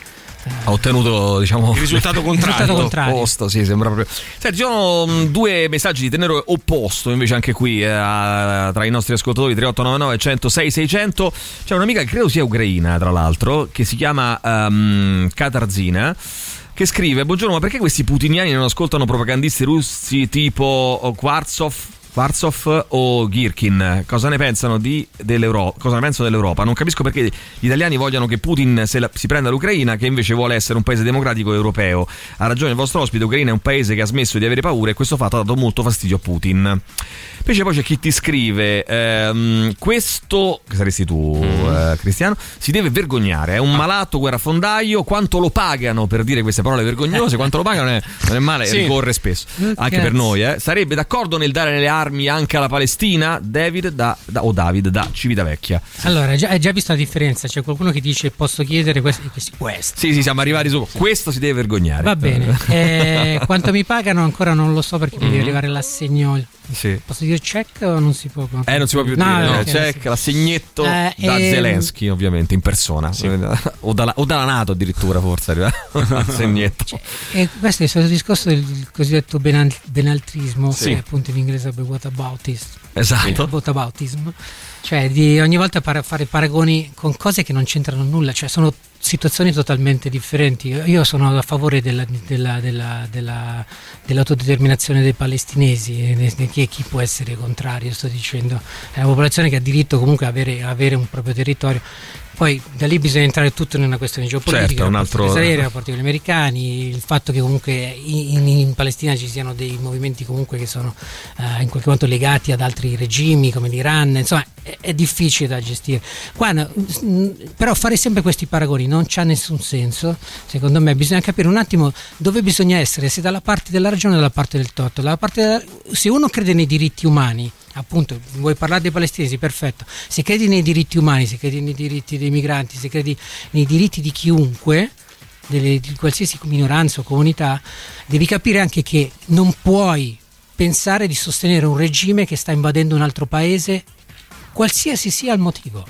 ha ottenuto, diciamo, il risultato contrario. risultato contrario. Opposto, sì, sembra proprio. Senti, ci sono mh, due messaggi di tenore opposto invece anche qui eh, tra i nostri ascoltatori tre otto nove nove uno zero sei sei zero zero. C'è un'amica che credo sia ucraina, tra l'altro, che si chiama um, Katarzina, che scrive: buongiorno, ma perché questi putiniani non ascoltano propagandisti russi tipo Kvartsov Kvartsov o Girkin? Cosa ne pensano di, dell'Europa? Cosa ne pensano dell'Europa? Non capisco perché gli italiani vogliano che Putin se la, si prenda l'Ucraina, che invece vuole essere un paese democratico e europeo. Ha ragione il vostro ospite, l'Ucraina è un paese che ha smesso di avere paura e questo fatto ha dato molto fastidio a Putin. Invece poi c'è chi ti scrive ehm, questo, che saresti tu eh, Cristiano, si deve vergognare, è un malato guerrafondaio, quanto lo pagano per dire queste parole vergognose, quanto lo pagano è, non è male, sì. Ricorre spesso, anche per noi. Eh. Sarebbe d'accordo nel dare le armi anche alla Palestina? David da, da, o David da Civitavecchia. Allora, hai già, hai già visto la differenza? C'è qualcuno che dice posso chiedere questo? questo. Sì, sì, siamo arrivati su questo, si deve vergognare. Va bene. Eh, quanto mi pagano ancora non lo so perché mm-hmm. mi deve arrivare l'assegno. Sì. Posso dire check o non si può? Eh, non si può più no, dire. No, no, okay, check, sì. L'assegnetto eh, da ehm... Zelensky, ovviamente, in persona. Sì. O, dalla, o dalla NATO addirittura, forse arriva l'assegnetto. Cioè, e questo è il solito discorso del cosiddetto benal- benaltrismo, sì. che appunto in inglese sarebbe whataboutism. Esatto. Whataboutism. Cioè di ogni volta para- fare paragoni con cose che non c'entrano nulla, cioè sono situazioni totalmente differenti. Io sono a favore della, della, della, della, dell'autodeterminazione dei palestinesi, che chi può essere contrario, sto dicendo, è una popolazione che ha diritto comunque a avere, avere un proprio territorio. Poi da lì bisogna entrare tutto in una questione geopolitica, certo, un altro... i israeliani, i rapporti con gli americani, il fatto che comunque in, in Palestina ci siano dei movimenti comunque che sono uh, in qualche modo legati ad altri regimi come l'Iran, insomma è, è difficile da gestire. Qua, mh, però fare sempre questi paragoni non c'ha nessun senso, secondo me bisogna capire un attimo dove bisogna essere, se dalla parte della ragione o dalla parte del torto. Dalla parte della, se uno crede nei diritti umani, appunto, vuoi parlare dei palestinesi, perfetto, se credi nei diritti umani, se credi nei diritti dei migranti, se credi nei diritti di chiunque, delle, di qualsiasi minoranza o comunità, devi capire anche che non puoi pensare di sostenere un regime che sta invadendo un altro paese, qualsiasi sia il motivo.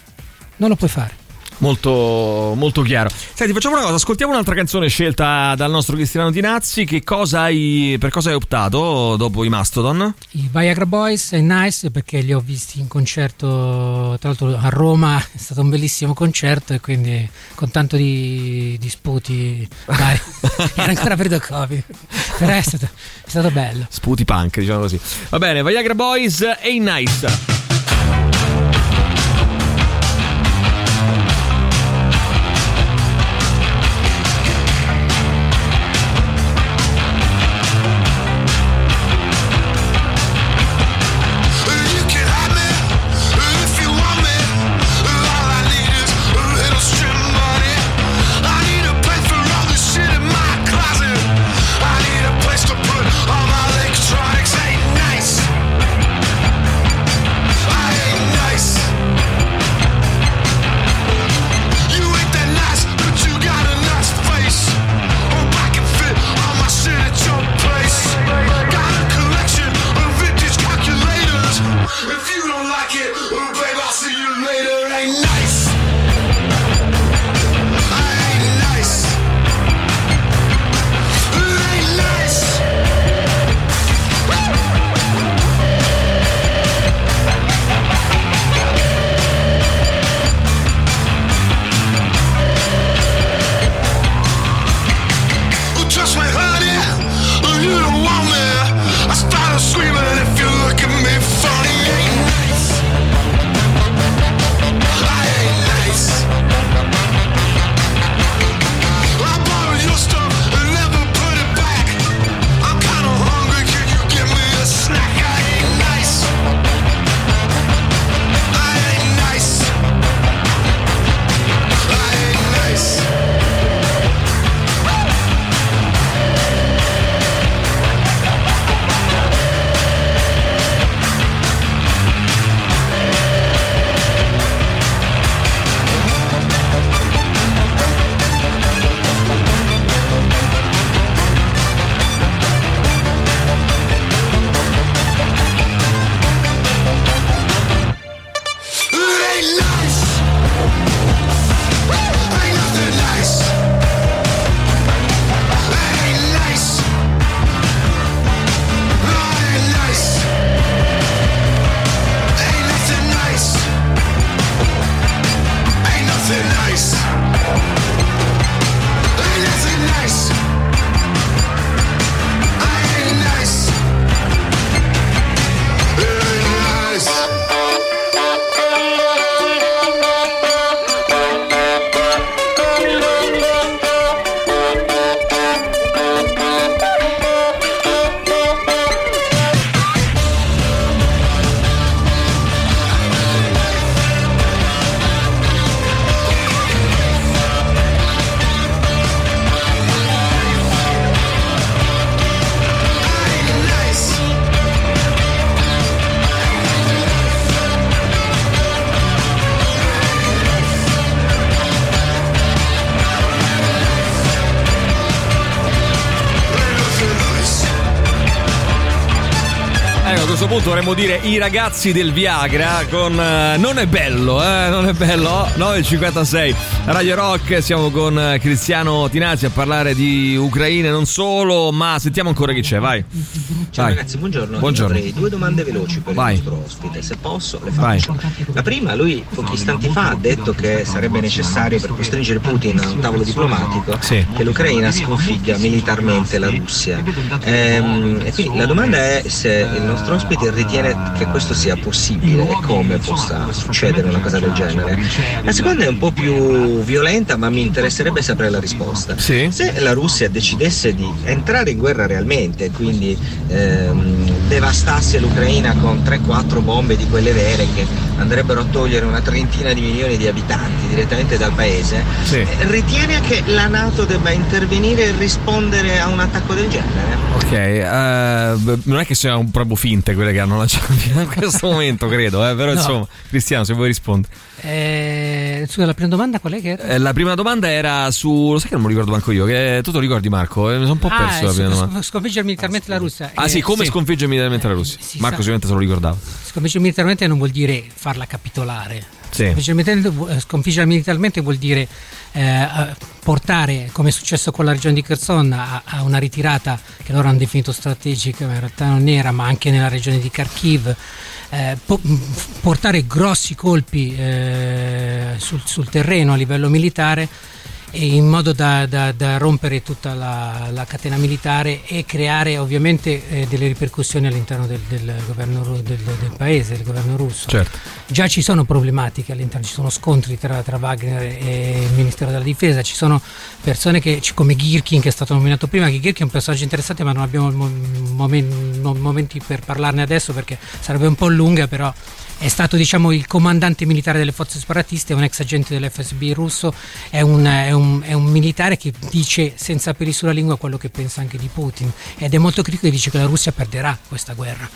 Non lo puoi fare. Molto, molto chiaro. Senti, facciamo una cosa, ascoltiamo un'altra canzone scelta dal nostro Cristiano Tinazzi. Che cosa hai, per cosa hai optato dopo i Mastodon? I Viagra Boys e Nice, perché li ho visti in concerto, tra l'altro a Roma, è stato un bellissimo concerto e quindi con tanto di, di sputi, dai, era ancora periodo Covid, però è stato, è stato bello. Sputi punk, diciamo così. Va bene, Viagra Boys e i Nice. All my electronics ain't nice. questo punto dovremmo dire i ragazzi del Viagra con uh, Non è bello, eh, non è bello, nove e cinquantasei Radio Rock, siamo con Cristiano Tinazzi a parlare di Ucraina e non solo, ma sentiamo ancora chi c'è, vai. Ciao vai. ragazzi, buongiorno. Buongiorno. Io avrei due domande veloci per vai. il nostro ospite, se posso le faccio. Vai. La prima, lui pochi istanti fa ha detto che sarebbe necessario per costringere Putin a un tavolo diplomatico sì. che l'Ucraina sconfigga militarmente la Russia. Ehm, e quindi la domanda è se il nostro ospite ritiene che questo sia possibile e come possa succedere una cosa del genere. La seconda è un po' più violenta, ma mi interesserebbe sapere la risposta. Sì. Se la Russia decidesse di entrare in guerra realmente, quindi ehm, devastasse l'Ucraina con tre quattro bombe di quelle vere che andrebbero a togliere una trentina di milioni di abitanti direttamente dal paese, sì. eh, ritiene che la NATO debba intervenire e rispondere a un attacco del genere? Ok, uh, non è che siano proprio finte quelle che hanno lanciato fino a questo momento, credo, eh, però no. Insomma, Cristiano, se vuoi rispondere. Eh, scusa, la prima domanda qual è che era? Eh, la prima domanda era su, lo sai che non me lo ricordo manco io, che tu te lo ricordi, Marco? Eh, mi sono un po' ah, perso la prima domanda. Sconfiggere militarmente la Russia. Ah, eh, sì, come sì. sconfiggere militarmente la Russia? Si Marco sa. sicuramente se lo ricordava. Sconfiggere militarmente non vuol dire farla capitolare. Sì. Sconfiggere, sconfiggere militarmente vuol dire eh, portare, come è successo con la regione di Kherson, a, a una ritirata che loro hanno definito strategica, ma in realtà non era, ma anche nella regione di Kharkiv. Eh, po- portare grossi colpi eh, sul, sul terreno a livello militare, e in modo da, da, da rompere tutta la, la catena militare e creare ovviamente eh, delle ripercussioni all'interno del, del governo del, del paese, del governo russo. Certo. Già ci sono problematiche all'interno, ci sono scontri tra, tra Wagner e il Ministero della Difesa, ci sono persone che, come Girkin, che è stato nominato prima, che Girkin è un personaggio interessante, ma non abbiamo momen- momenti per parlarne adesso perché sarebbe un po' lunga, però è stato, diciamo, il comandante militare delle forze separatiste, è un ex agente dell'F S B russo, è un, è, un, è un militare che dice senza peli sulla lingua quello che pensa anche di Putin, ed è molto critico e dice che la Russia perderà questa guerra.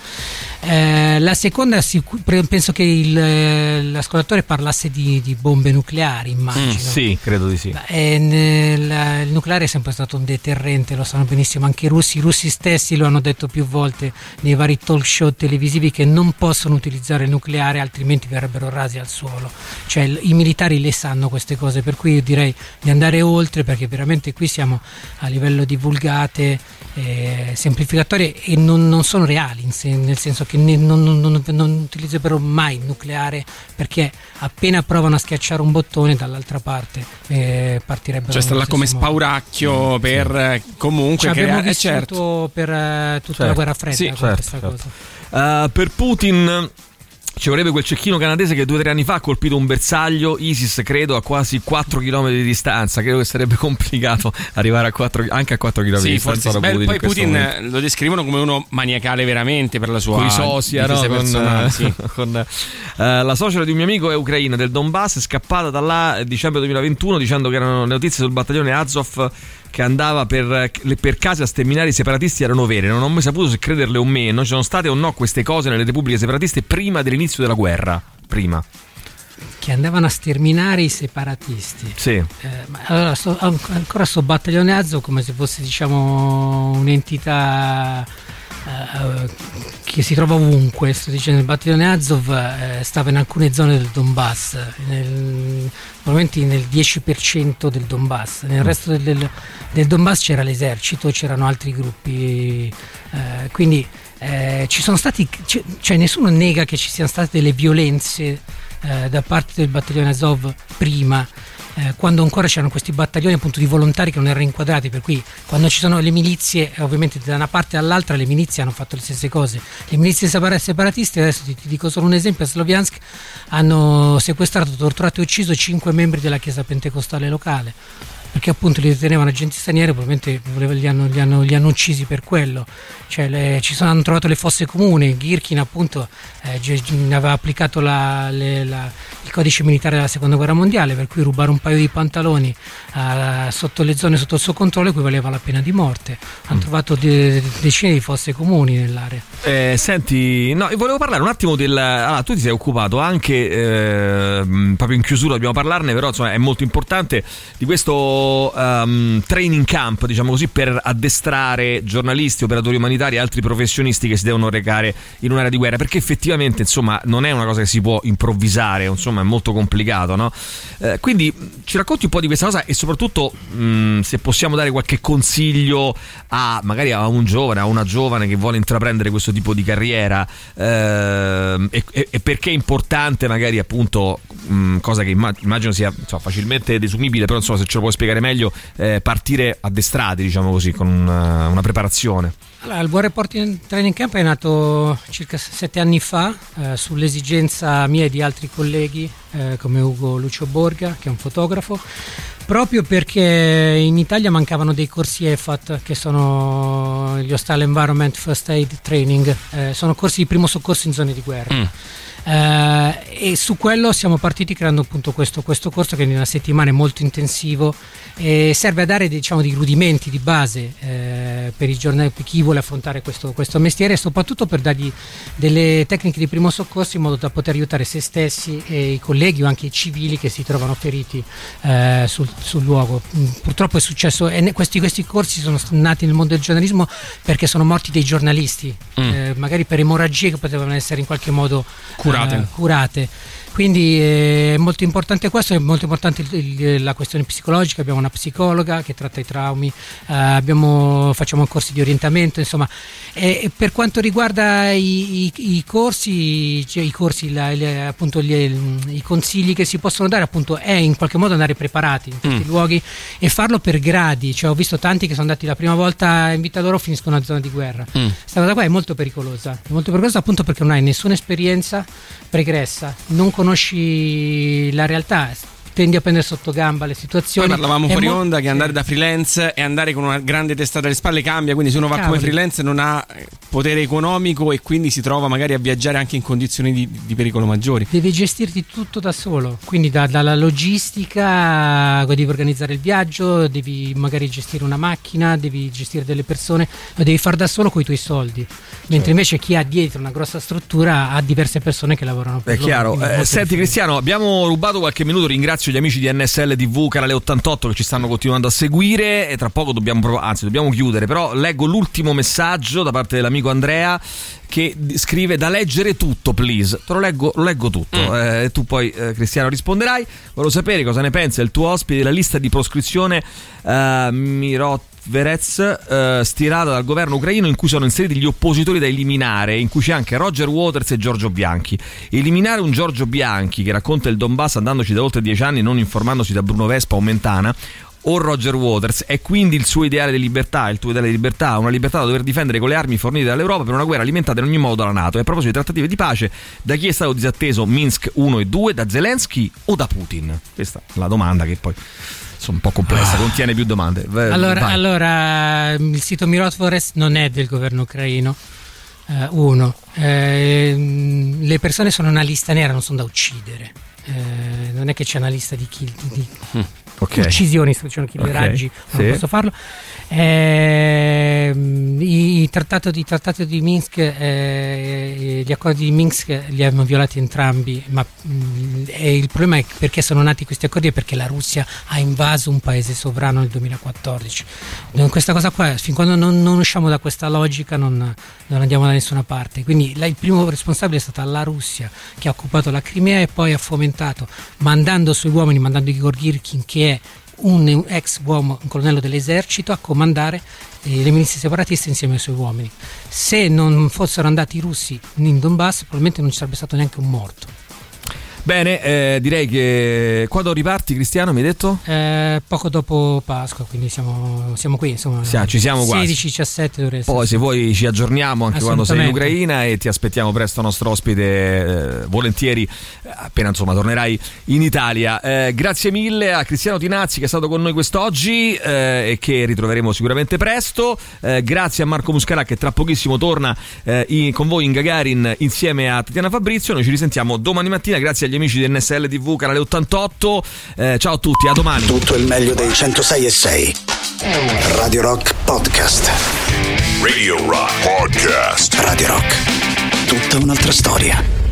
Eh, la seconda, penso che il, l'ascoltatore parlasse di, di bombe nucleari, immagino. Mm, sì, credo di sì. E nel, il nucleare è sempre stato un deterrente, lo sanno benissimo anche i russi, i russi stessi lo hanno detto più volte nei vari talk show televisivi che non possono utilizzare il nucleare, altrimenti verrebbero rasi al suolo. Cioè i militari le sanno queste cose, per cui io direi di andare oltre, perché veramente qui siamo a livello di vulgate eh, semplificatorie e non, non sono reali, nel senso che ne, non, non, non, non utilizzerebbero mai il nucleare, perché appena provano a schiacciare un bottone dall'altra parte eh, partirebbero. Cioè sta là come modo. spauracchio per sì. comunque cioè, abbiamo creare vissuto eh, certo. per uh, tutta certo. la guerra fredda sì, con certo, questa certo. cosa. Uh, per Putin ci vorrebbe quel cecchino canadese che due o tre anni fa ha colpito un bersaglio ISIS, credo, a quasi quattro chilometri di distanza. Credo che sarebbe complicato arrivare a quattro, anche a quattro chilometri sì, di distanza da beh, Putin. Poi Putin momento. lo descrivono come uno maniacale veramente per la sua con i sosia, no? Con, sì. con uh, la suocera di un mio amico è ucraina del Donbass, è scappata da là a dicembre duemilaventuno dicendo che erano le notizie sul battaglione Azov che andava per, per case a sterminare i separatisti erano vere. Non ho mai saputo se crederle o meno. Ci sono state o no queste cose nelle repubbliche separatiste prima dell'inizio della guerra. Prima. Che andavano a sterminare i separatisti. Sì. Eh, ma allora, sto, ancora sto battaglione Azov come se fosse, diciamo, un'entità Uh, che si trova ovunque. Sto dicendo, il battaglione Azov uh, stava in alcune zone del Donbass, nel, probabilmente nel dieci per cento del Donbass. Nel resto del, del, del Donbass c'era l'esercito, c'erano altri gruppi, uh, quindi uh, ci sono stati, cioè nessuno nega che ci siano state delle violenze uh, da parte del battaglione Azov prima. Eh, quando ancora c'erano questi battaglioni appunto di volontari che non erano inquadrati, per cui quando ci sono le milizie, ovviamente da una parte all'altra le milizie hanno fatto le stesse cose. Le milizie separatiste, adesso ti, ti dico solo un esempio, a Sloviansk hanno sequestrato, torturato e ucciso cinque membri della chiesa pentecostale locale, perché appunto li detenevano agenti stranieri, probabilmente li hanno, li hanno, li hanno uccisi per quello. Cioè le, ci sono, hanno trovato le fosse comuni. Girkin appunto eh, aveva applicato la, le, la, il codice militare della seconda guerra mondiale, per cui rubare un paio di pantaloni eh, sotto le zone sotto il suo controllo equivaleva alla pena di morte. Hanno mm. trovato de, decine di fosse comuni nell'area. Eh, senti, no, volevo parlare un attimo del. Allora, tu ti sei occupato anche eh, proprio in chiusura, dobbiamo parlarne, però insomma è molto importante di questo um, training camp, diciamo così, per addestrare giornalisti, operatori umanitari e altri professionisti che si devono recare in un'area di guerra, perché effettivamente insomma non è una cosa che si può improvvisare, insomma è molto complicato, no? Eh, quindi ci racconti un po' di questa cosa e soprattutto mh, se possiamo dare qualche consiglio a magari a un giovane, a una giovane che vuole intraprendere questo tipo di carriera, eh, e, e, e perché è importante magari appunto mh, cosa che immagino sia insomma, facilmente desumibile, però insomma se ce lo puoi spiegare meglio, eh, partire addestrati, diciamo così, con una, una preparazione. Allora, il War Reporting Training Camp è nato circa sette anni fa, eh, sull'esigenza mia e di altri colleghi, eh, come Ugo Lucio Borga, che è un fotografo, proprio perché in Italia mancavano dei corsi E F A T, che sono gli Hostile Environment First Aid Training, eh, sono corsi di primo soccorso in zone di guerra. Mm. Uh, e su quello siamo partiti creando appunto questo, questo corso che in una settimana è molto intensivo e serve a dare, diciamo, dei rudimenti di base eh, per i giornali, per chi vuole affrontare questo, questo mestiere, e soprattutto per dargli delle tecniche di primo soccorso in modo da poter aiutare se stessi e i colleghi o anche i civili che si trovano feriti eh, sul, sul luogo. Purtroppo è successo, e questi, questi corsi sono nati nel mondo del giornalismo perché sono morti dei giornalisti, mm. eh, magari per emorragie che potevano essere in qualche modo curate. Uh, curate. Quindi è molto importante questo, è molto importante il, il, la questione psicologica. Abbiamo una psicologa che tratta i traumi, eh, abbiamo, facciamo corsi di orientamento, insomma. E, e per quanto riguarda i, i, i corsi, cioè i corsi, la, le, appunto gli, i consigli che si possono dare, appunto, è in qualche modo andare preparati in questi mm. luoghi e farlo per gradi. Cioè, ho visto tanti che sono andati la prima volta in vita loro, finiscono in una zona di guerra. Mm. Questa cosa qua è molto pericolosa, è molto pericolosa appunto perché non hai nessuna esperienza pregressa, non conosci la realtà, tendi a prendere sotto gamba le situazioni. Poi parlavamo fuori mo- onda che andare da freelance e andare con una grande testata alle spalle cambia, quindi se uno va Cavoli. come freelance non ha potere economico e quindi si trova magari a viaggiare anche in condizioni di, di pericolo maggiori. Devi gestirti tutto da solo, quindi da, dalla logistica, devi organizzare il viaggio, devi magari gestire una macchina, devi gestire delle persone, lo devi fare da solo con i tuoi soldi, mentre invece chi ha dietro una grossa struttura ha diverse persone che lavorano per È loro. chiaro. Eh, senti difficile. Cristiano, abbiamo rubato qualche minuto, ringrazio gli amici di N S L T V Canale ottantotto che ci stanno continuando a seguire e tra poco dobbiamo, anzi dobbiamo chiudere, però leggo l'ultimo messaggio da parte dell'amico Andrea che scrive: da leggere tutto please. Te lo leggo, lo leggo tutto mm. eh, tu poi eh, Cristiano risponderai. Volevo sapere cosa ne pensa il tuo ospite della lista di proscrizione eh, Mirot Verez, eh, stilata dal governo ucraino, in cui sono inseriti gli oppositori da eliminare, in cui c'è anche Roger Waters e Giorgio Bianchi. Eliminare un Giorgio Bianchi che racconta il Donbass andandoci da oltre dieci anni e non informandosi da Bruno Vespa o Mentana, o Roger Waters, è quindi il suo ideale di libertà, il tuo ideale di libertà, una libertà da dover difendere con le armi fornite dall'Europa per una guerra alimentata in ogni modo dalla NATO. E a proposito di trattative di pace, da chi è stato disatteso Minsk uno e due? Da Zelensky o da Putin? Questa è la domanda che poi un po' complessa, contiene più domande. Allora, allora il sito Mirot Forest non è del governo ucraino. Uh, uno, eh, le persone sono una lista nera, non sono da uccidere. Eh, non è che c'è una lista di, kill, di mm, okay. uccisioni, se c'è killaggi, okay. non sì. posso farlo. Eh, i, i, trattato di, trattato di Minsk, eh, gli accordi di Minsk li hanno violati entrambi, ma mh, e il problema è perché sono nati questi accordi è perché la Russia ha invaso un paese sovrano nel duemilaquattordici. Questa cosa qua, fin quando non, non usciamo da questa logica non, non andiamo da nessuna parte. Quindi la, il primo responsabile è stata la Russia, che ha occupato la Crimea e poi ha fomentato, mandando i suoi uomini, mandando Igor Girkin, che è un ex uomo, un colonnello dell'esercito, a comandare le milizie separatiste insieme ai suoi uomini. Se non fossero andati i russi in Donbass, probabilmente non ci sarebbe stato neanche un morto. Bene, eh, direi che quando riparti, Cristiano, mi hai detto? Eh, poco dopo Pasqua, quindi siamo, siamo qui, insomma. Sì, ci siamo quasi. sedici diciassette dovreste. Poi se vuoi ci aggiorniamo anche quando sei in Ucraina e ti aspettiamo presto nostro ospite, eh, volentieri, appena insomma tornerai in Italia. Eh, grazie mille a Cristiano Tinazzi che è stato con noi quest'oggi eh, e che ritroveremo sicuramente presto. Eh, grazie a Marco Muscarà che tra pochissimo torna eh, in, con voi in Gagarin insieme a Tatiana Fabrizio. Noi ci risentiamo domani mattina. Grazie agli amici di N S L T V Canale ottantotto. Eh, ciao a tutti, a domani. Tutto il meglio dei centosei e sei. Radio Rock Podcast. Radio Rock Podcast. Radio Rock. Tutta un'altra storia.